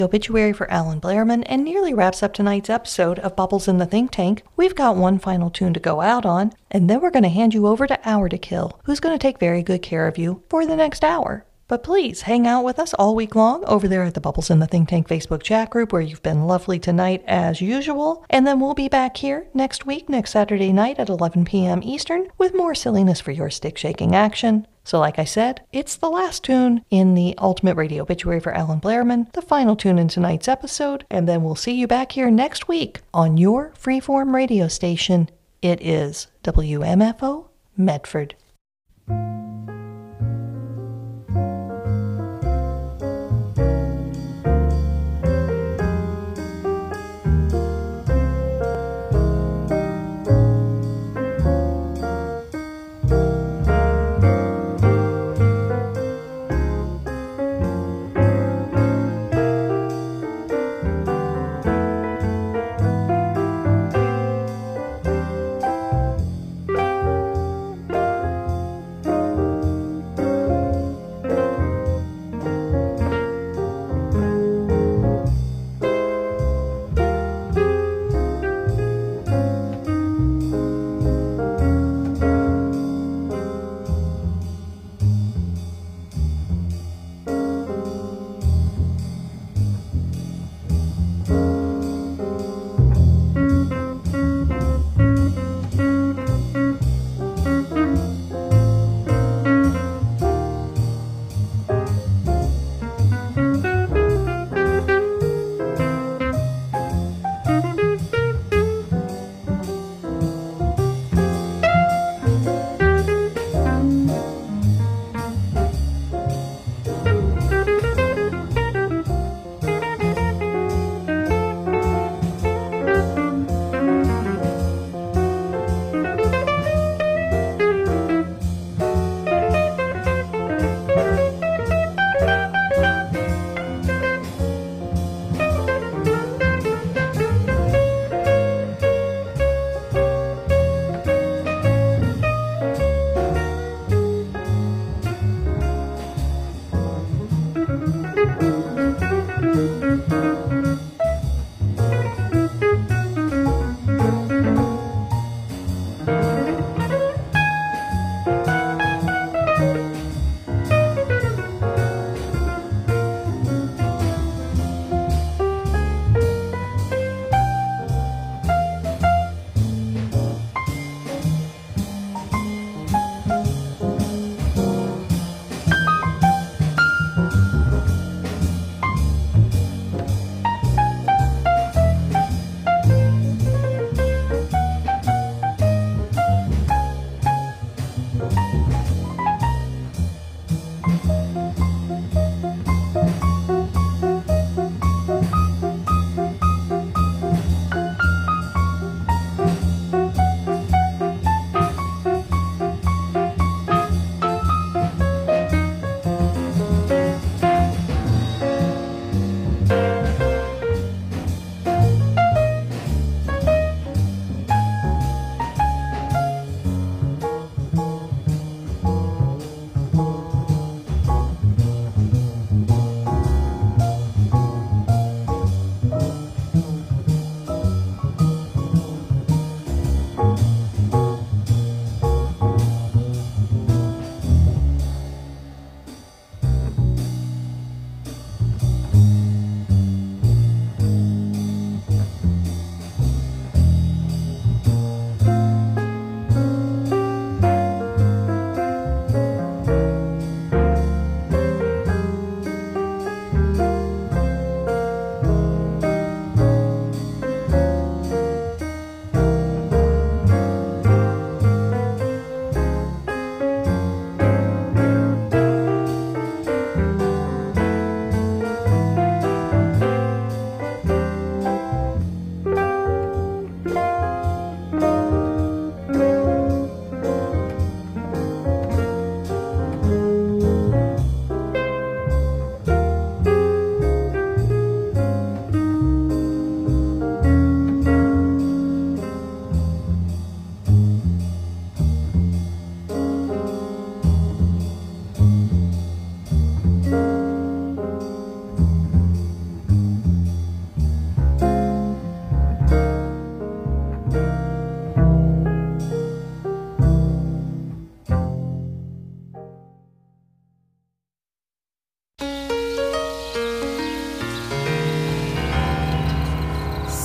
obituary for Alan Blairman and nearly wraps up tonight's episode of Bubbles in the Think Tank. We've got one final tune to go out on, and then we're going to hand you over to Hour to Kill, who's going to take very good care of you for the next hour. But please hang out with us all week long over there at the Bubbles in the Think Tank Facebook chat group, where you've been lovely tonight as usual. And then we'll be back here next week, next Saturday night at 11 p.m. Eastern, with more silliness for your stick-shaking action. So like I said, it's the last tune in the Ultimate Radio Obituary for Alan Blairman, the final tune in tonight's episode, and then we'll see you back here next week on your freeform radio station. It is WMFO Medford.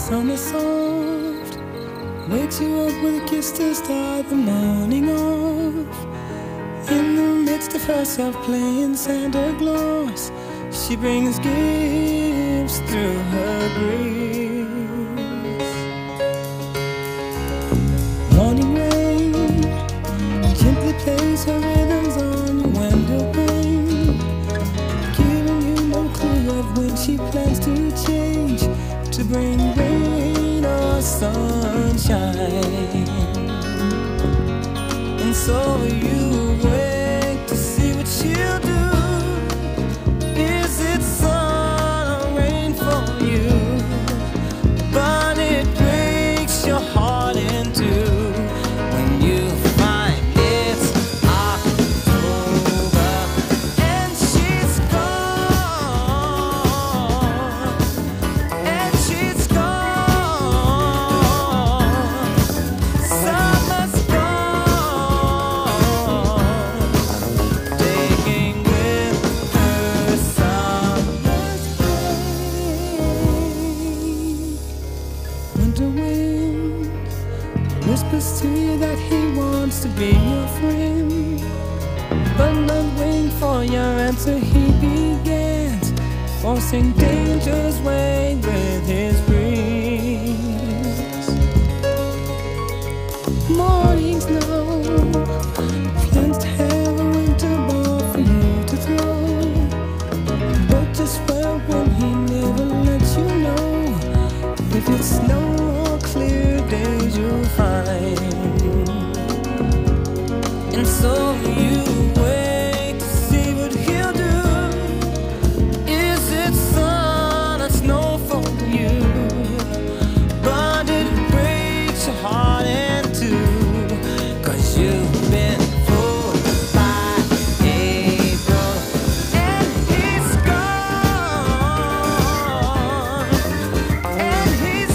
sun is soft, wakes you up with a kiss to start the morning off. In the midst of herself playing Santa Claus, she brings gifts through her grace. Morning rain gently plays her rhythms on your window pane, giving you no clue of when she plans to change, to bring rain or sunshine. And so you wait to see what she'll do. Is it sun or rain for you? But it breaks your heart in two when you find it's October and she's gone, and she's gone. Summer's gone, taking with her summer's break. Winter wind whispers to you that he wants to be your friend, but not waiting for your answer he begins, forcing danger's way with his breeze. Morning snow plans to have a winter ball for you to throw, but just well when he never lets you know if it's snow or clear days you'll find. And so you wait to see what he'll do. Is it sun or snow for you? But it breaks your heart in two, 'cause you've been fooled by April and he's gone, and he's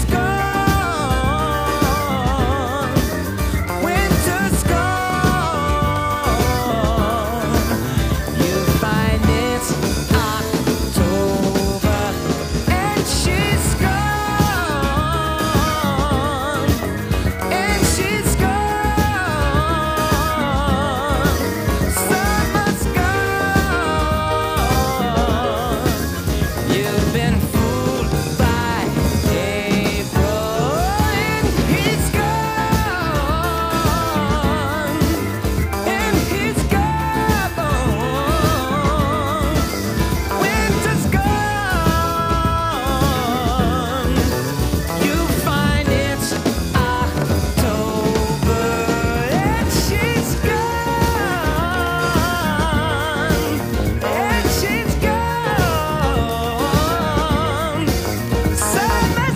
gone. Winter's gone. You find it's October and she's gone, and she's gone. Summer's gone. You've been fooled by April and he's gone, and he's gone. Winter's gone. You find it's October and she's gone, and she's gone. Summer's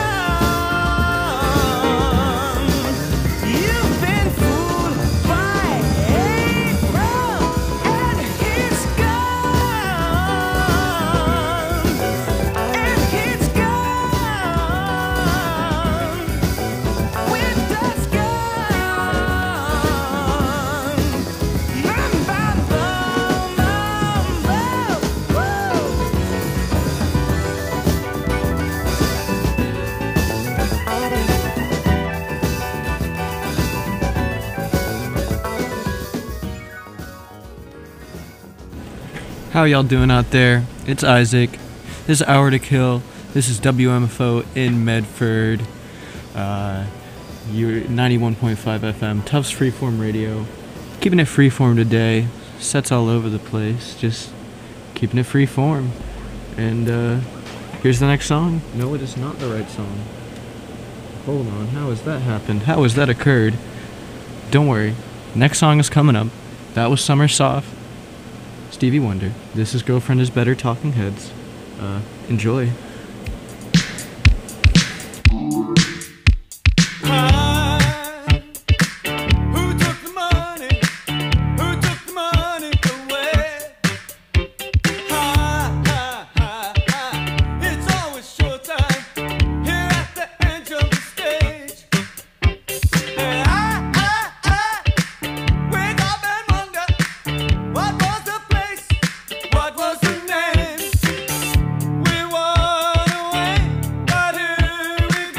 gone. You've been fooled by April and he's gone, and he's gone. Winter's gone. How y'all doing out there? It's Isaac. This is Hour to Kill. This is WMFO in Medford. You're 91.5 FM. Tufts Freeform Radio. Keeping it freeform today. Sets all over the place. Just keeping it freeform. And here's the next song. No, it is not the right song. Hold on. How has that happened? How has that occurred? Don't worry. Next song is coming up. That was Summer Soft. Stevie Wonder. This is Girlfriend is Better, Talking Heads. Enjoy. What was the name? We were away, but here we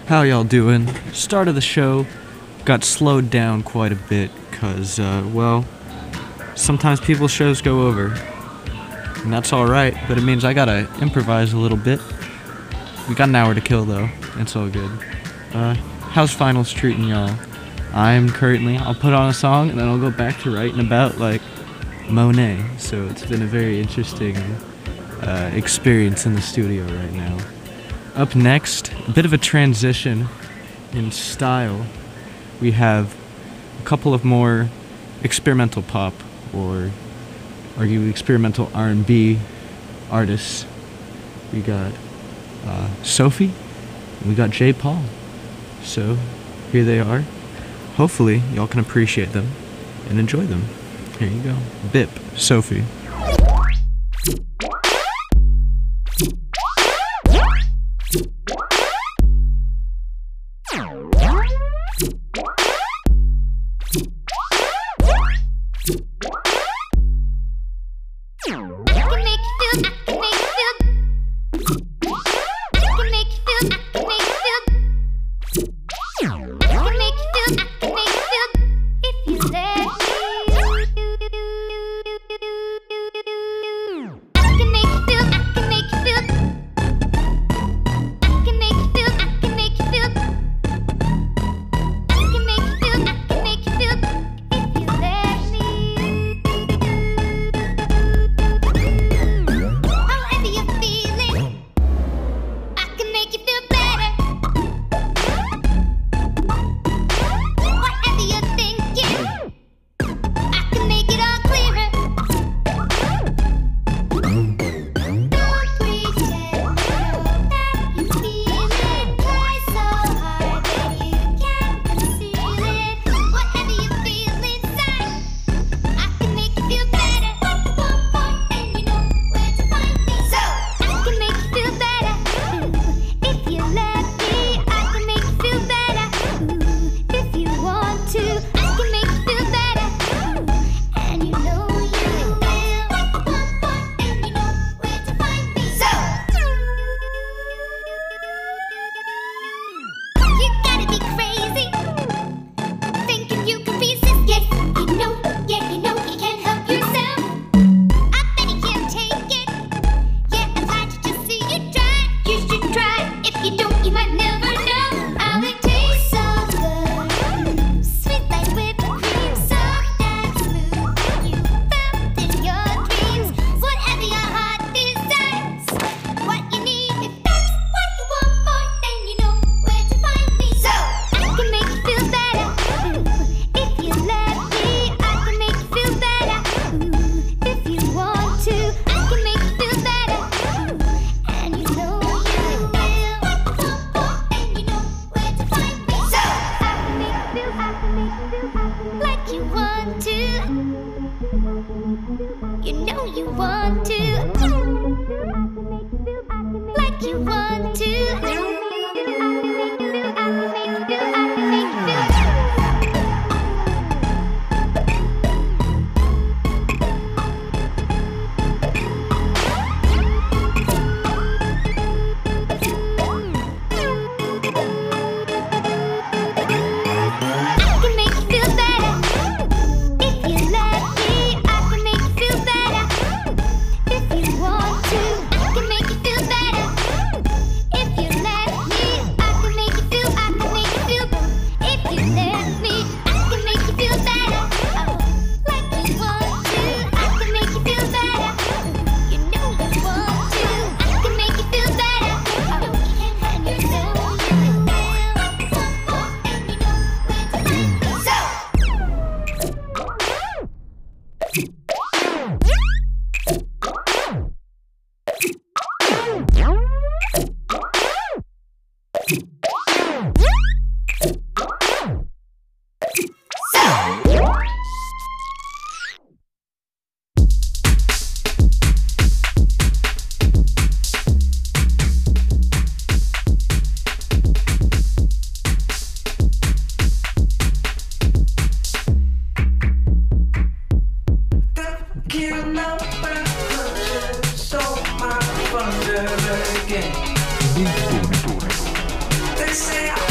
How y'all doing? Start of the show got slowed down quite a bit because, well, sometimes people's shows go over. And that's alright, but it means I gotta improvise a little bit. We got an hour to kill though, it's all good. How's finals treating y'all? I'll put on a song and then I'll go back to writing about, like, Monet. So it's been a very interesting experience in the studio right now. Up next, a bit of a transition in style. We have a couple of more experimental pop, or argue experimental R&B artists. We got Sophie, and we got J. Paul. So here they are. Hopefully y'all can appreciate them and enjoy them. Here you go. Bip, Sophie. They say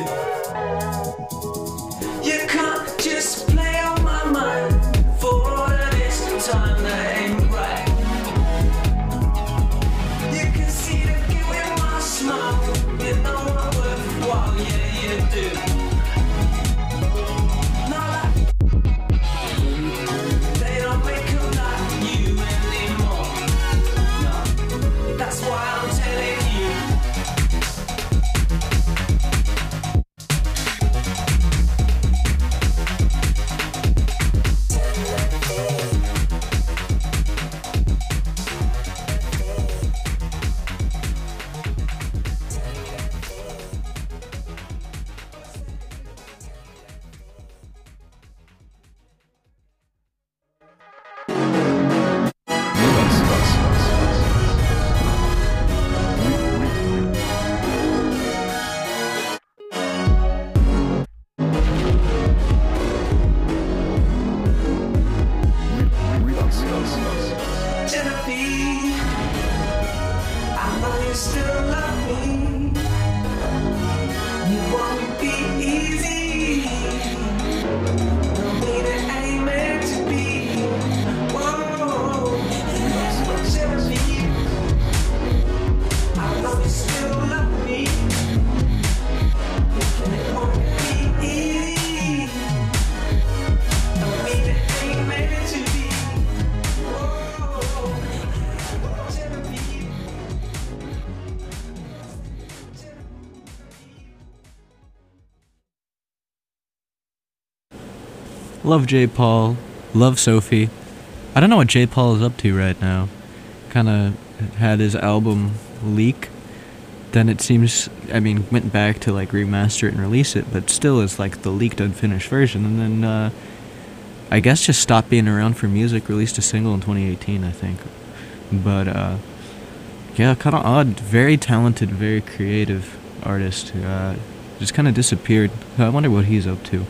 You can't just play on my mind for an instant time that ain't right. You can see the guilt in my smile. You know I'm worthwhile, yeah, you do. No, they don't make them like you anymore. No, that's why I'm telling you. Genevieve, I know you still love me. You won't be easy. Don't mean it ain't meant to be. Whoa, Genevieve, I know you still love me. And it won't be easy. Don't mean it ain't meant to be. Love J. Paul, love Sophie. I don't know what J. Paul is up to right now. Kind of had his album leak. Then it seems, went back to like remaster it and release it, but still is like the leaked unfinished version. And then I guess just stopped being around for music, released a single in 2018, I think. But yeah, kind of odd. Very talented, very creative artist. Just kind of disappeared. I wonder what he's up to.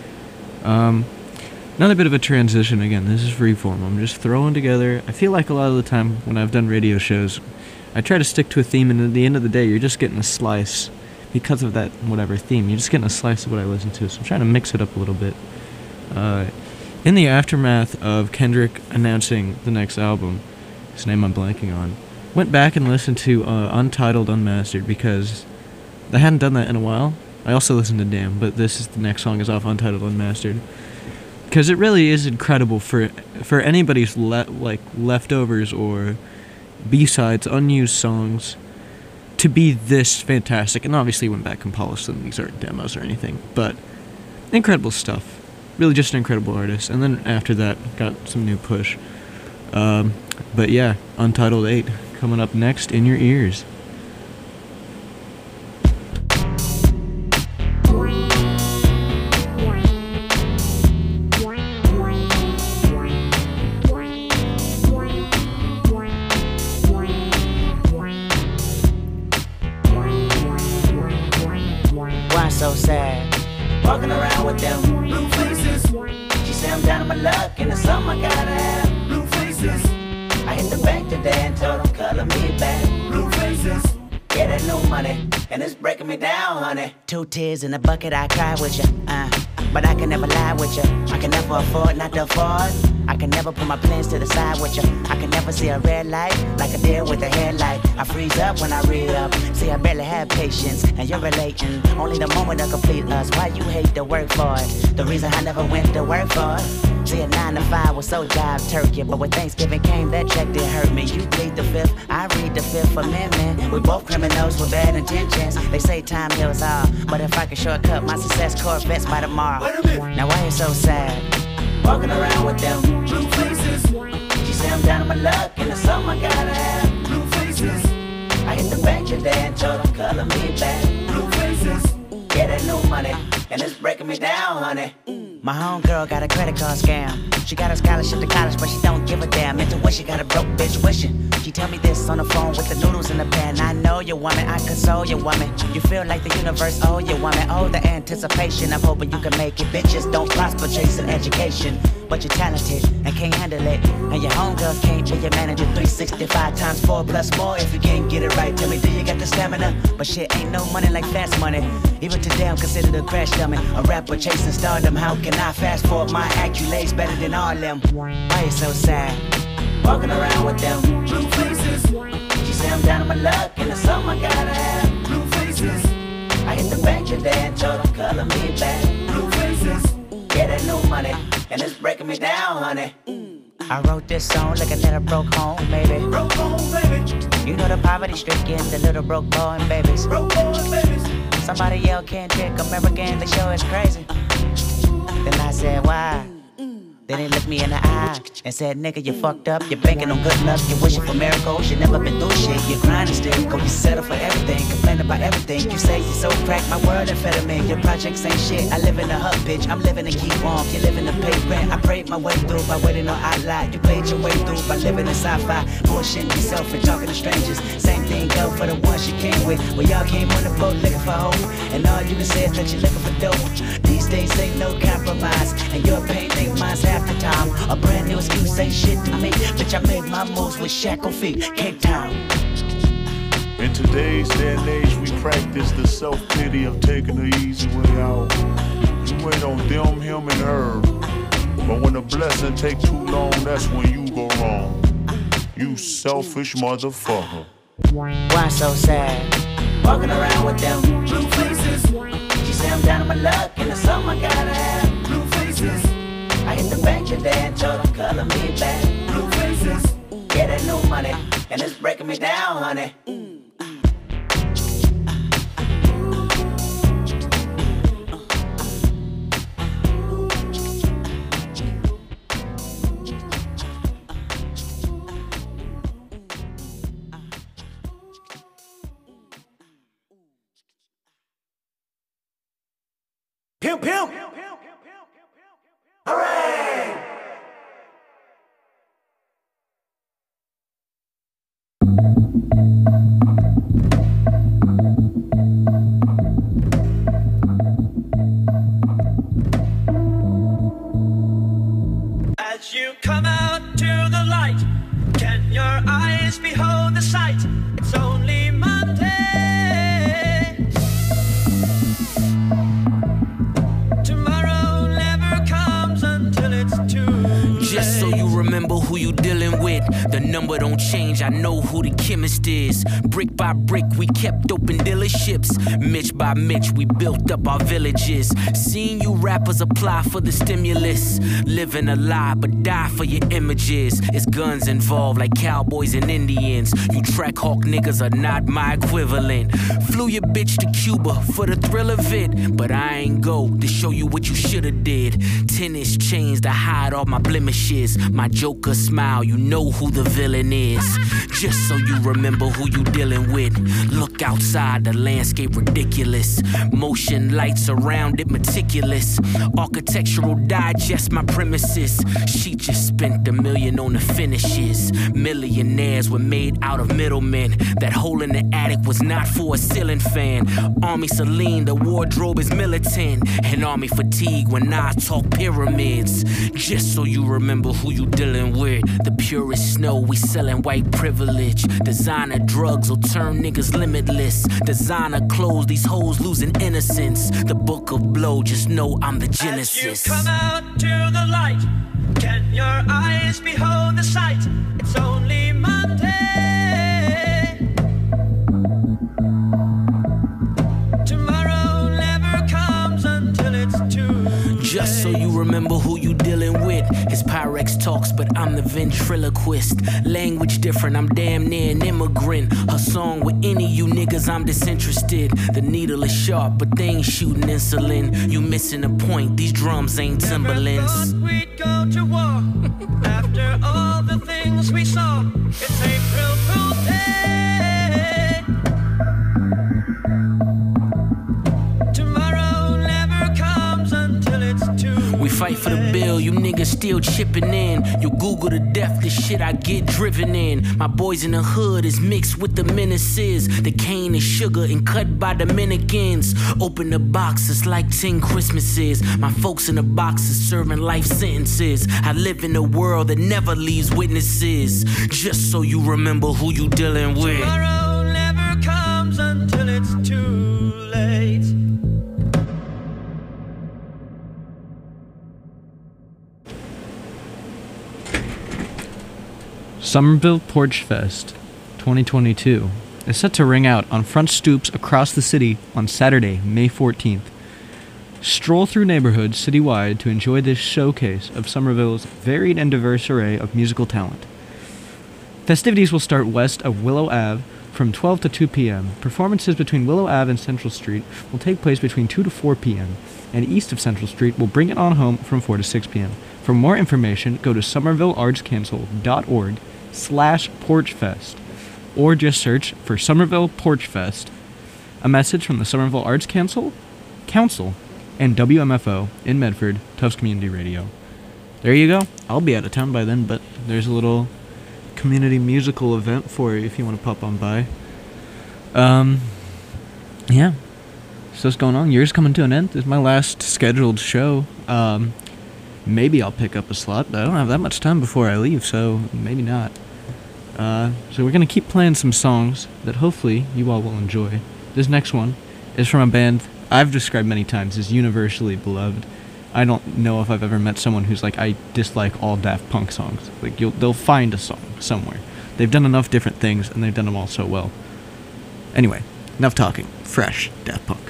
Another bit of a transition again. This is freeform. I'm just throwing together. I feel like a lot of the time when I've done radio shows, I try to stick to a theme, and at the end of the day, you're just getting a slice because of that whatever theme. You're just getting a slice of what I listen to. So I'm trying to mix it up a little bit. In the aftermath of Kendrick announcing the next album, his name I'm blanking on, went back and listened to Untitled Unmastered because I hadn't done that in a while. I also listened to Damn, but this is the next song is off Untitled Unmastered. Because it really is incredible for anybody's leftovers or B-sides, unused songs, to be this fantastic. And obviously went back and polished them. These aren't demos or anything, but incredible stuff. Really just an incredible artist. And then after that, got some new push. But yeah, Untitled 8 coming up next in your ears. So sad, walking around with them blue faces. She said I'm down on my luck and it's something I gotta have. Blue faces. I hit the bank today and told them color me back. Blue faces. Yeah, that new money and it's breaking me down, honey. 2 tears in a bucket, I cry with you. But I can never lie with you. I can never afford not to afford. I can never put my plans to the side with you. I can never see a red light like a deer with a headlight. I freeze up when I read up. See, I barely have patience, and you're relating. Only the moment will complete us. Why you hate to work for it? The reason I never went to work for it. See, a 9 to 5 was so jive turkey, but when Thanksgiving came, that check didn't hurt me. You plead the 5th, I read the 5th Amendment. We both criminals with bad intentions. They say time heals all, but if I could shortcut my success, Corvettes by tomorrow. Now why you so sad? Walking around with them blue faces. She said I'm down on my luck and it's something I gotta have. Blue faces. I hit the bank today and told them color me back. Blue faces. Yeah, that new money and it's breaking me down, honey. My homegirl got a credit card scam. She got a scholarship to college, but she don't give a damn. Into wish you got a broke bitch wishing. She tell me this on the phone with the noodles in the pan. I know you woman, I console you woman. You feel like the universe owe you woman. Oh, the anticipation of hoping you can make it. Bitches don't prosper chasing education, but you're talented and can't handle it. And your homegirls can't be your manager. 365 times 4 plus more if you can't get it right. Tell me, do you got the stamina? But shit ain't no money like fast money. Even today I'm considered a crash dummy. A rapper chasing stardom. How can I fast forward my accolades better than all them? Why you so sad? Walking around with them blue faces. She say I'm down on my luck and it's something I gotta have. Blue faces. I hit the bank today and told them color me back. Blue faces. Yeah, that new money and it's breaking me down, honey. I wrote this song like a little broke home, baby. Broke home, baby. You know the poverty stricken, the little broke boy and babies. Broke boy and babies. Somebody yell, can't trick American, the show is crazy. Then I said, why? Then he looked me in the eye and said, nigga, you fucked up. You're banking on good luck. You're wishing for miracles. You never been through shit. You're grinding still. Go, you settle for everything. Complain about everything. You say you're so cracked. My world amphetamine. Your projects ain't shit. I live in a hub, bitch. I'm living to keep warm. You living to pay rent. I prayed my way through by waiting on outline. You played your way through by living in sci-fi. Bullshitting yourself and talking to strangers. Same thing go for the ones you came with. Well, y'all came on the boat looking for hope. And all you can say is that you're looking for dope. These days ain't no compromise. And your pain ain't mine's half the time. A brand new excuse ain't shit to me. Bitch, I made my moves with shackled feet. Cape Town. In today's day and age, we practice the self-pity of taking the easy way out. You wait on them, him, and her. But when the blessing take too long, that's when you go wrong. You selfish motherfucker. Why so sad? Walking around with them blue faces. She say I'm down on my luck and it's something I gotta have. Blue faces. I hit the bank today and told them color me back. Blue faces. Yeah, that new money and it's breaking me down, honey. Pimp, pimp. As you come out to the light, can your eyes behold the sight? It's only Monday. Tomorrow never comes until it's Tuesday. Just so you remember who you dealing with. The number don't change, I know who the chemist is. Brick by brick, we kept open dealerships. Mitch by Mitch, we built up our villages. Seeing you rappers apply for the stimulus. Living a lie, but die for your images. It's guns involved like cowboys and Indians. You track hawk niggas are not my equivalent. Flew your bitch to Cuba for the thrill of it. But I ain't go to show you what you shoulda did. Tennis chains to hide all my blemishes. My Joker smile, you know who the villain is. Just so you remember who you dealing with. Look outside, the landscape ridiculous. Motion lights around it meticulous. Architectural digest my premises. She just spent $1 million on the finishes. Millionaires were made out of middlemen. That hole in the attic was not for a ceiling fan. Army Celine, the wardrobe is militant. And army fatigue when I talk pyramids. Just so you remember who you dealing with. The purest snow, we selling white privilege. Designer drugs will turn niggas limitless. Designer clothes, these hoes losing innocence. The book of blow, just know I'm the genesis. As you come out to the light, can your eyes behold the sight? It's only Monday. Tomorrow never comes until it's Tuesday. Just so you remember who you dealing with. His Pyrex talks, but I'm the ventriloquist. Language different, I'm damn near an immigrant. Her song with any you niggas, I'm disinterested. The needle is sharp, but they ain't shooting insulin. You missing the point, these drums ain't Timberlands. Never thought we'd go to war. After all the things we saw, it's April Fool's Day. Tomorrow never comes until it's Tuesday. We fight for the bill, you niggas still chipping in. You Google to death the shit I get driven in. My boys in the hood is mixed with the menaces. The cane is sugar and cut by Dominicans. Open the box, it's like 10 Christmases. My folks in the boxes serving life sentences. I live in a world that never leaves witnesses. Just so you remember who you dealing with. Tomorrow never comes until it's too late. Somerville Porch Fest 2022 is set to ring out on front stoops across the city on Saturday, May 14th. Stroll through neighborhoods citywide to enjoy this showcase of Somerville's varied and diverse array of musical talent. Festivities will start west of Willow Ave from 12 to 2 p.m. Performances between Willow Ave and Central Street will take place between 2 to 4 p.m. and east of Central Street will bring it on home from 4 to 6 p.m. For more information, go to somervilleartscouncil.org/porchfest or just search for Somerville Porch Fest. A message from the Somerville Arts Council, and WMFO in Medford, Tufts Community Radio. There you go. I'll be out of town by then, but there's a little community musical event for you if you want to pop on by. Yeah. So what's going on? Year's coming to an end. This is my last scheduled show. Maybe I'll pick up a slot, but I don't have that much time before I leave, so maybe not. So we're going to keep playing some songs that hopefully you all will enjoy. This next one is from a band I've described many times as universally beloved. I don't know if I've ever met someone who's like, I dislike all Daft Punk songs. Like, they'll find a song somewhere. They've done enough different things, and they've done them all so well. Anyway, enough talking. Fresh Daft Punk.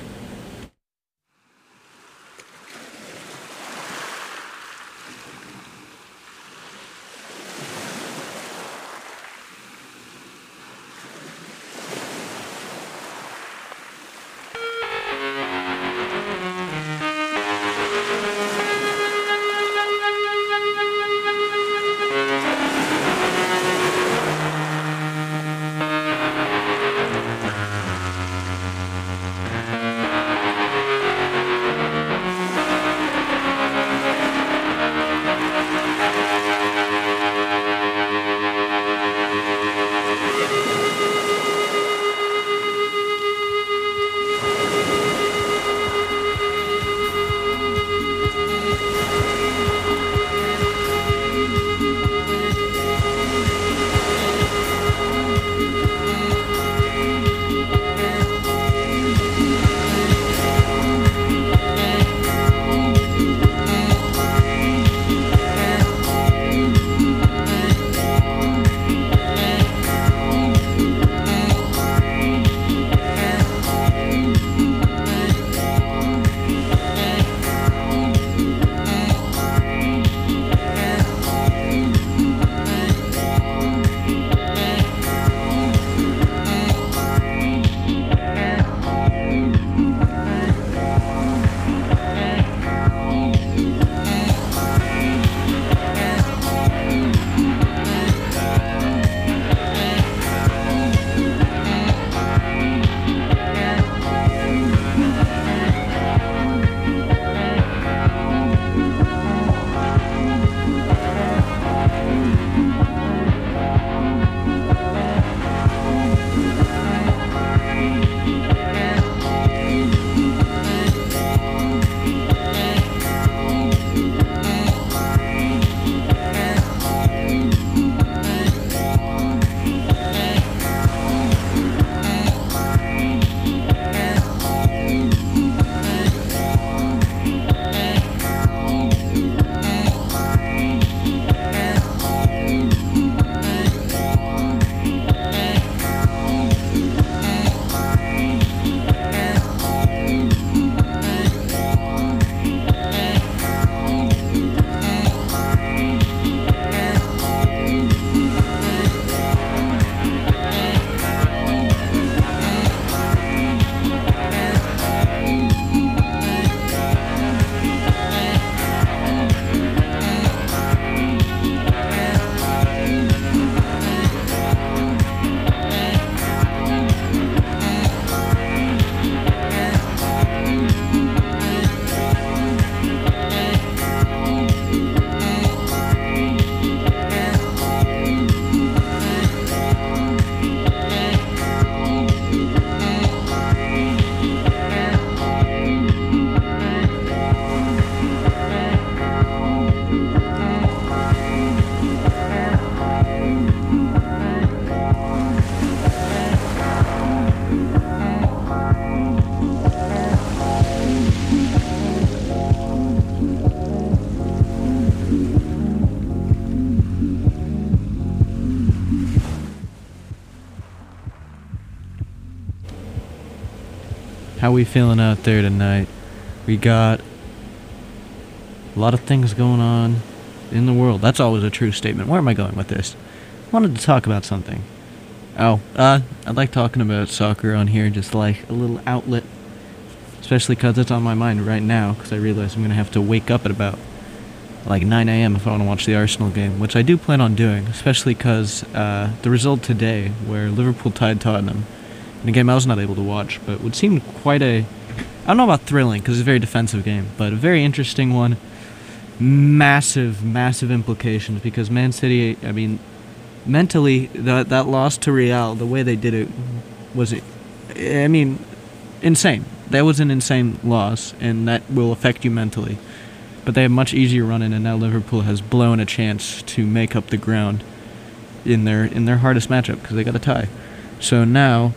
How we feeling out there tonight? We got a lot of things going on in the world. That's always a true statement. Where am I going with this? I wanted to talk about something. I like talking about soccer on here, just like a little outlet. Especially because it's on my mind right now, because I realize I'm going to have to wake up at about like 9 a.m. if I want to watch the Arsenal game, which I do plan on doing, especially because the result today, where Liverpool tied Tottenham, in a game I was not able to watch, but would seem quite I don't know about thrilling, because it's a very defensive game, but a very interesting one. Massive, massive implications, because Man City, I mean, mentally, that loss to Real, the way they did it was, I mean, insane. That was an insane loss, and that will affect you mentally. But they have much easier running, and now Liverpool has blown a chance to make up the ground in their hardest matchup, because they got a tie. So now,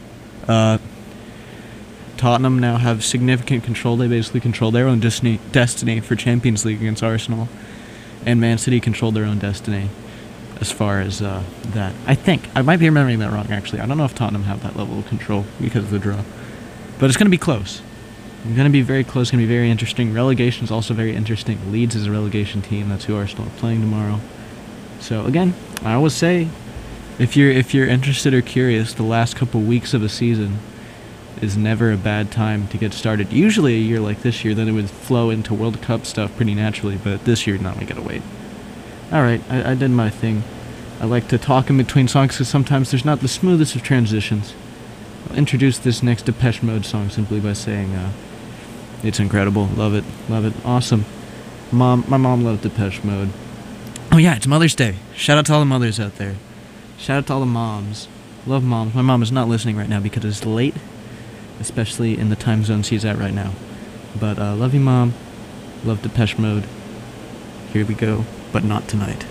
Tottenham now have significant control. They basically control their own destiny for Champions League against Arsenal, and Man City controlled their own destiny as far as that. I think. I might be remembering that wrong, actually. I don't know if Tottenham have that level of control because of the draw. But it's going to be close. It's going to be very close. It's going to be very interesting. Relegation is also very interesting. Leeds is a relegation team. That's who Arsenal are playing tomorrow. So, again, I always say, if you're interested or curious, the last couple weeks of a season is never a bad time to get started. Usually a year like this year, then it would flow into World Cup stuff pretty naturally, but this year, no, we gotta wait. Alright, I did my thing. I like to talk in between songs because sometimes there's not the smoothest of transitions. I'll introduce this next Depeche Mode song simply by saying, it's incredible, love it, awesome. My mom loved Depeche Mode. Oh yeah, it's Mother's Day. Shout out to all the mothers out there. Shout out to all the moms. Love moms. My mom is not listening right now because it's late, especially in the time zone she's at right now. But love you, Mom. Love Depeche Mode. Here we go, but not tonight.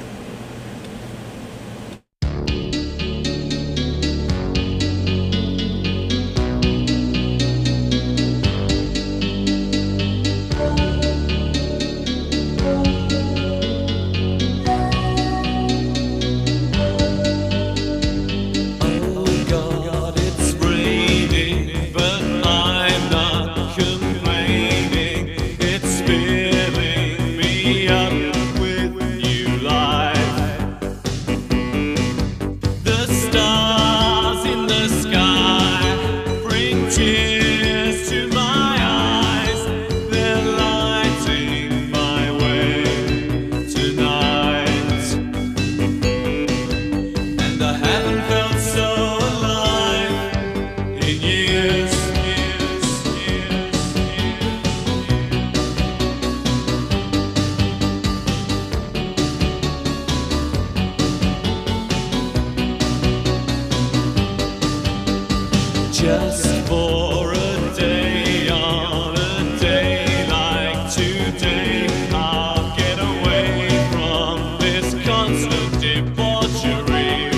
Just for a day, on a day like today, I'll get away from this constant debauchery.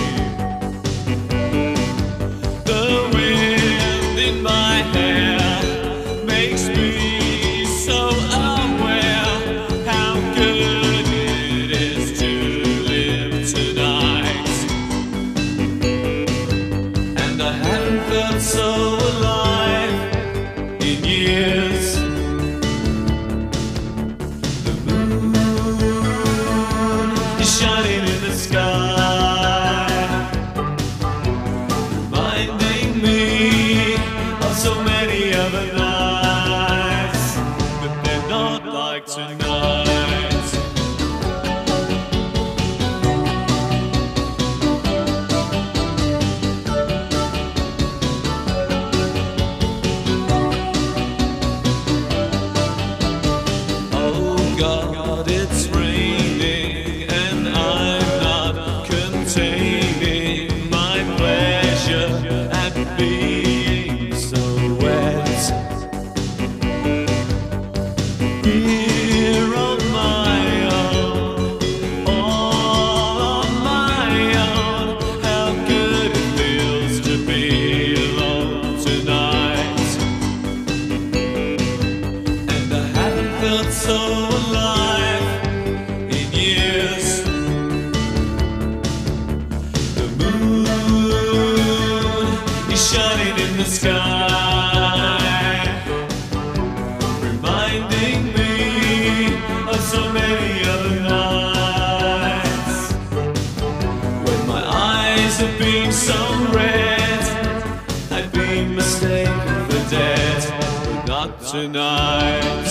The wind in my hair makes me so aware how good it is to live tonight. And I haven't felt so alive in years. The moon is shining in the sky, reminding me of so many other nights, but they're not like tonight. God, it's raining and I'm not containing my pleasure at being so wet. Here on my own, all on my own, how good it feels to be alone tonight. And I haven't felt so alive in years. The moon is shining in the sky, have been some red. I've been mistaken for dead, but not tonight.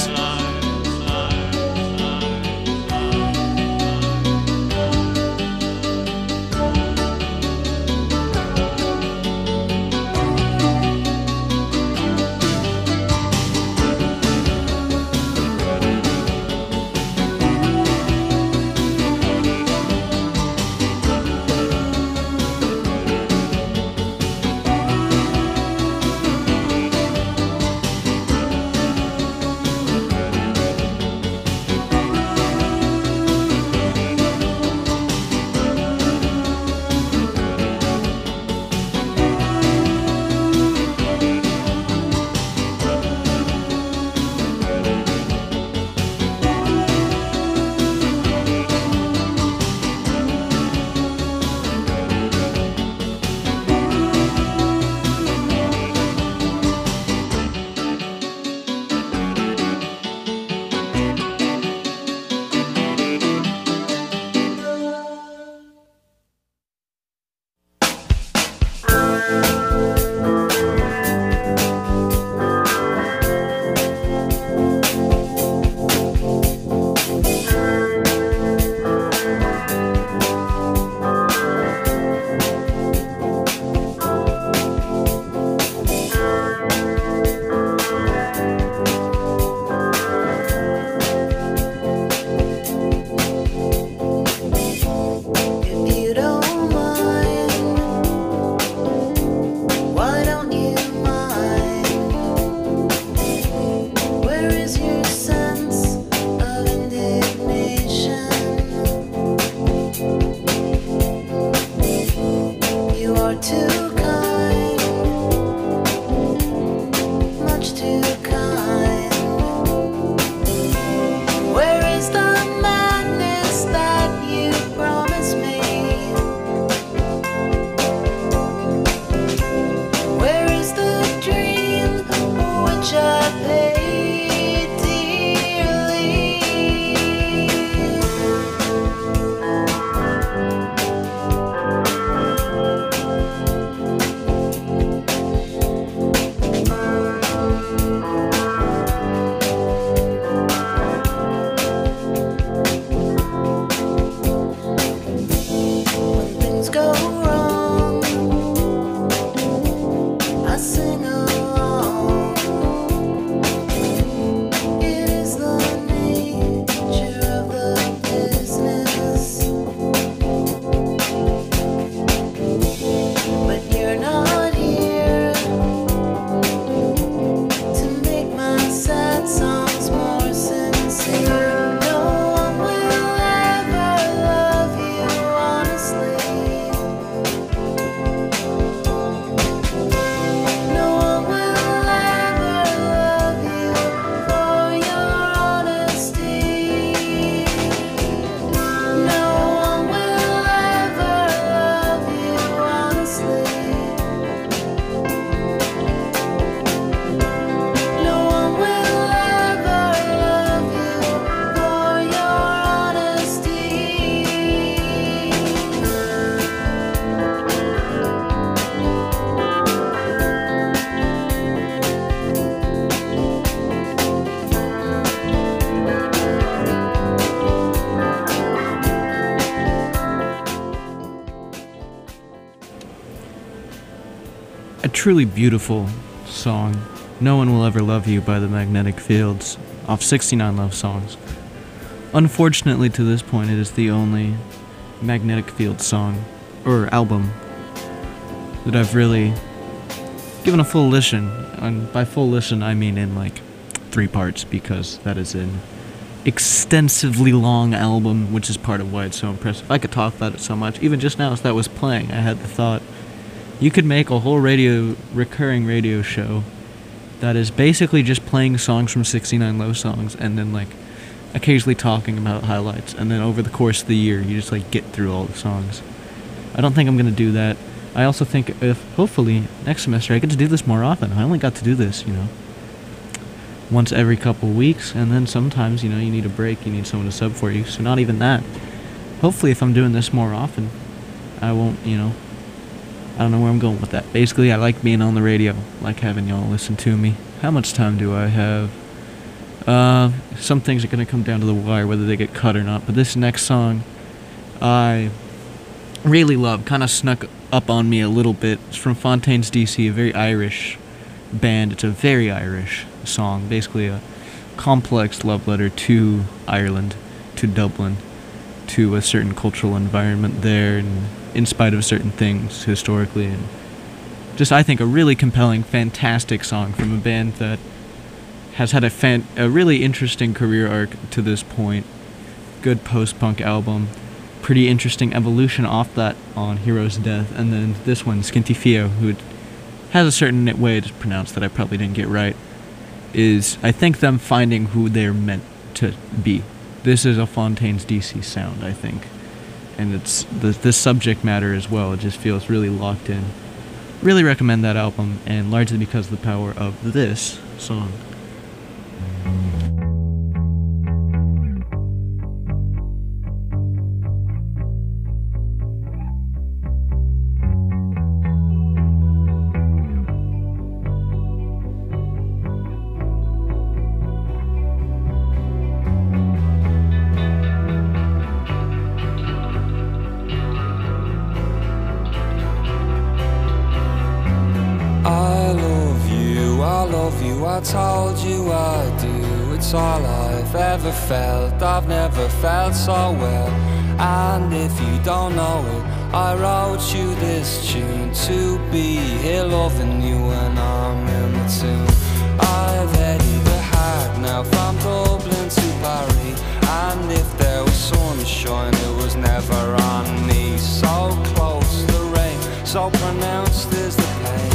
truly beautiful song, No One Will Ever Love You by the Magnetic Fields, off 69 Love Songs. Unfortunately, to this point, it is the only Magnetic Fields song, or album, that I've really given a full listen. And by full listen, I mean in like 3 parts, because that is an extensively long album, which is part of why it's so impressive. I could talk about it so much. Even just now as that was playing, I had the thought, you could make a whole recurring radio show that is basically just playing songs from 69 Love Songs and then like occasionally talking about highlights, and then over the course of the year you just like get through all the songs. I don't think I'm gonna do that. I also think if hopefully next semester I get to do this more often. I only got to do this, once every couple weeks, and then sometimes, you need a break, you need someone to sub for you, so not even that. Hopefully if I'm doing this more often, I won't, I don't know where I'm going with that. Basically, I like being on the radio, like having y'all listen to me. How much time do I have? Some things are going to come down to the wire, whether they get cut or not. But this next song, I really love. Kind of snuck up on me a little bit. It's from Fontaines DC, a very Irish band. It's a very Irish song. Basically a complex love letter to Ireland, to Dublin, to a certain cultural environment there, and in spite of certain things historically. And just, I think, a really compelling, fantastic song from a band that has had a really interesting career arc to this point. Good post-punk album. Pretty interesting evolution off that on Hero's Death. And then this one, Scinti Fio, who has a certain way to pronounce that I probably didn't get right, is, I think, them finding who they're meant to be. This is a Fontaines DC sound, I think. And it's the subject matter as well. It just feels really locked in. Really recommend that album, and largely because of the power of this song. I told you I do, it's all I've ever felt. I've never felt so well. And if you don't know it, I wrote you this tune to be here loving you when I'm in the tune. I've headed the hard now from Dublin to Paris, and if there was sunshine it was never on me. So close the rain, so pronounced is the pain.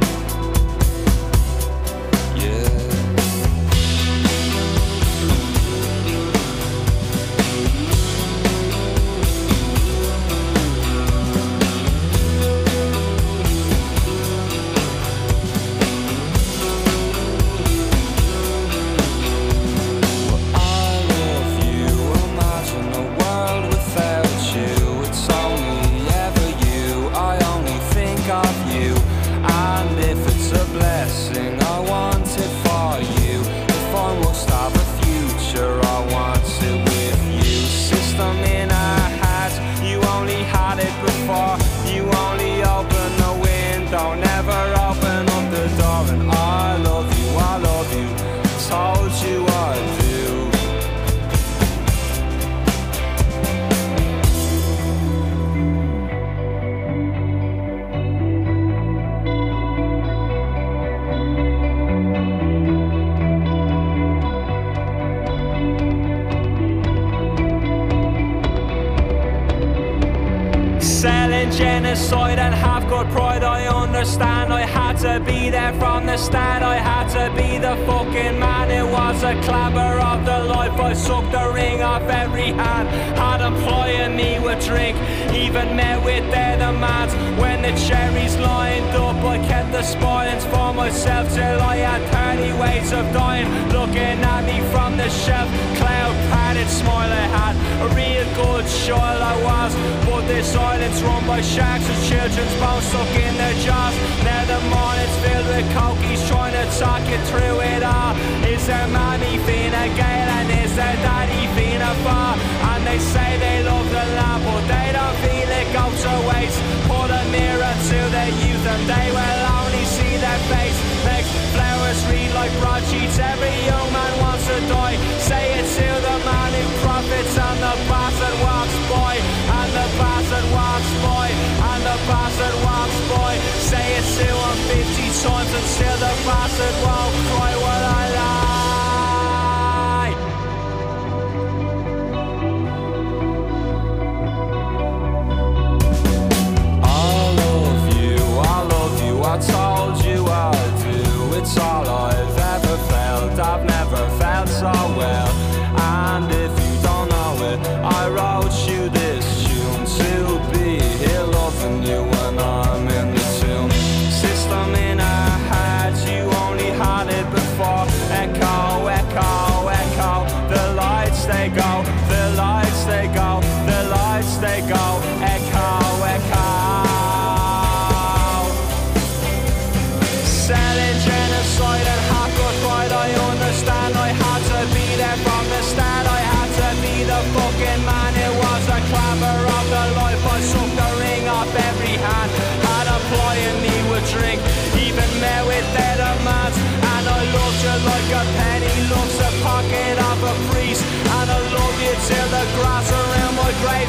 Genocide and have got pride, I understand. I had to be there from the start. I had to be the fucking man. It was a clabber of the life. I sucked the ring off every hand. Had them plying me with drink, even met with their demands. When the cherries lined up, I kept the spoilings for myself till I had 30 ways of dying. Looking at me from the shelf, cloud padded smile I had. A real good child I was, but this island's run by sharks with children's bones stuck in their jaws. Now the morning's filled with cokies trying to talk you through it all. Is their mommy Fina Gael and is their daddy Fina Far? And they say they love the land but they don't feel it goes to waste. Put a mirror to their youth and they will only see their face. Makes flowers read like broadsheets, every young man wants to die. Say it to the man who profits and the bastard walks by. And the bastard walks by, and the bastard walks by. Say it to him 50 times and still the bastard won't cry. Well, I lie. I told you I do, it's all I've ever felt. I've never felt so well. And if you don't know it, I wrote you this tune to be here loving you when I'm in the tune. System in our heads, you only had it before.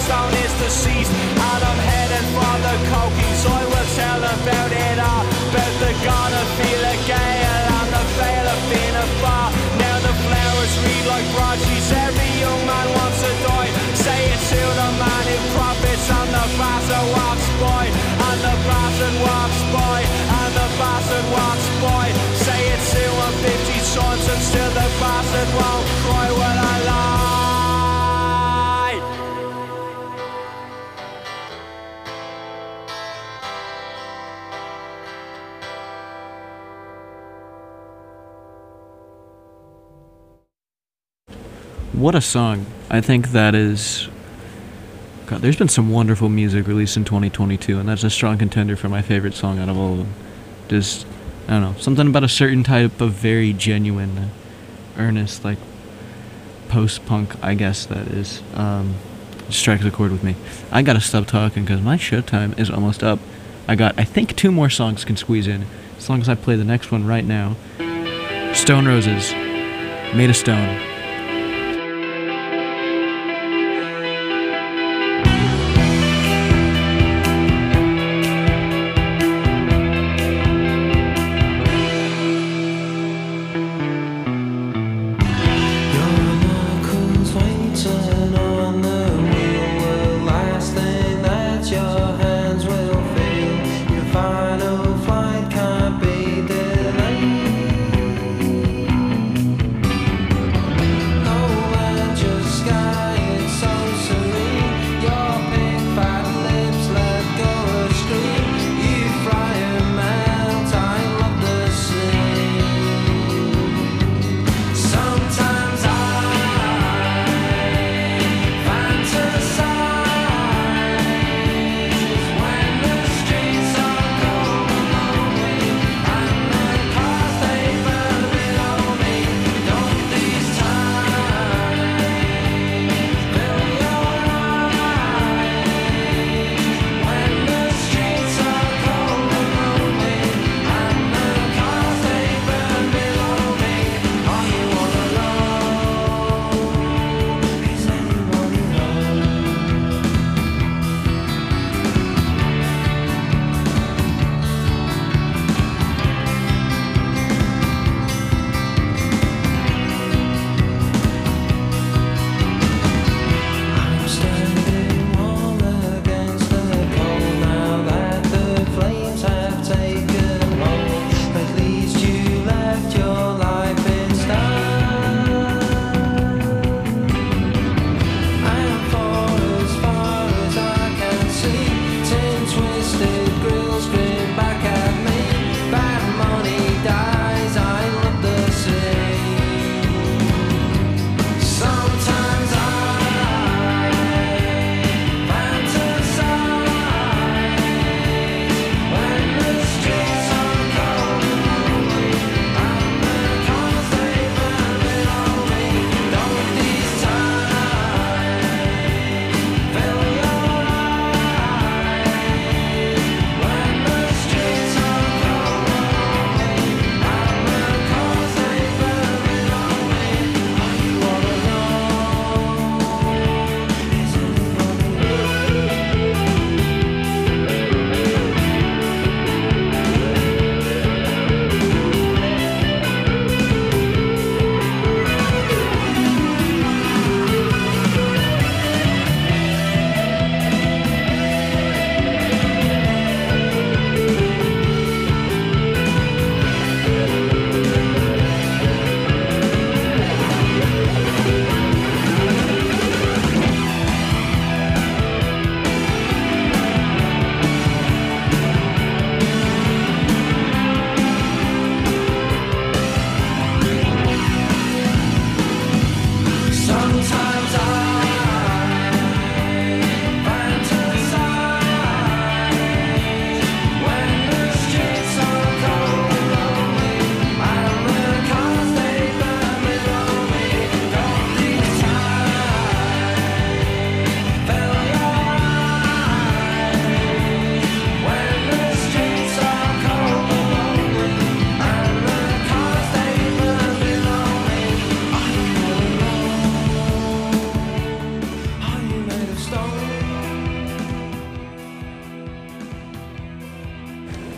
Stone is deceased, and I'm headed for the Cokies. I will tell about it all, about the god of Fela Gale and the veil of being a bar. Now the flowers read like broadsheets, every young man wants to die. Say it to the man who profits, and the bastard walks by, and the bastard walks by, and the bastard walks by. Say it to him 50 sons, and still the bastard won't cry when I lie. What a song. I think that is... God, there's been some wonderful music released in 2022, and that's a strong contender for my favorite song out of all of them. Just, I don't know, something about a certain type of very genuine, earnest, like, post-punk, I guess that is, strikes a chord with me. I gotta stop talking because my show time is almost up. I think 2 more songs can squeeze in, as long as I play the next one right now. Stone Roses, Made of Stone.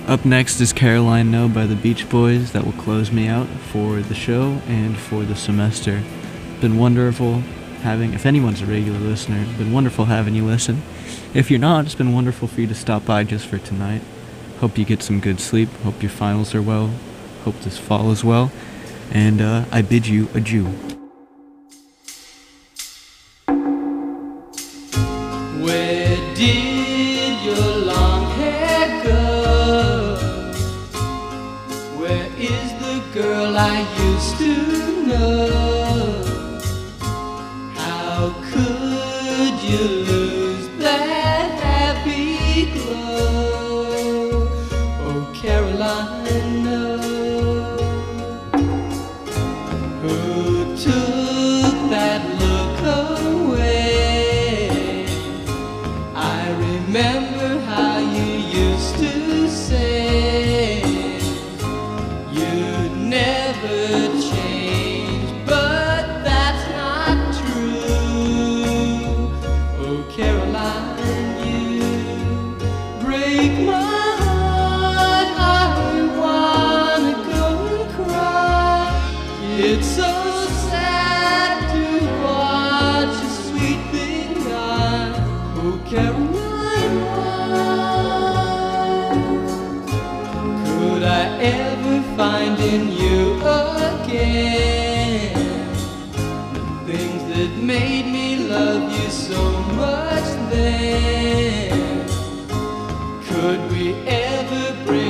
Up next is Caroline No by the Beach Boys. That will close me out for the show and for the semester. Been wonderful having, if anyone's a regular listener, it's been wonderful having you listen. If you're not, it's been wonderful for you to stop by just for tonight. Hope you get some good sleep. Hope your finals are well. Hope this fall is well. And I bid you adieu. Where did your long hair go? Where is the girl I used to know? How could you lose that happy glow? Oh, Caroline, no. Who took that look away? I remember how you used to say you'd never change, but that's not true. Oh, Caroline, you break my heart. I wanna go and cry. It's so sad to watch a sweet thing die. Oh, Caroline, why could I ever find in you again things that made me love you so much then? Could we ever bring